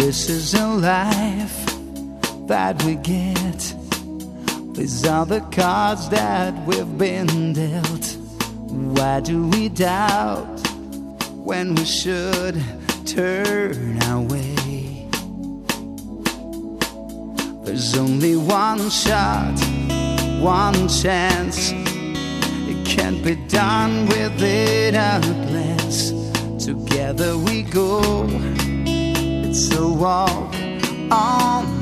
This is a life that we get. These are the cards that we've been dealt. Why do we doubt when we should turn away? There's only one shot, one chance. It can't be done within a glance. Together we go. It's a walk on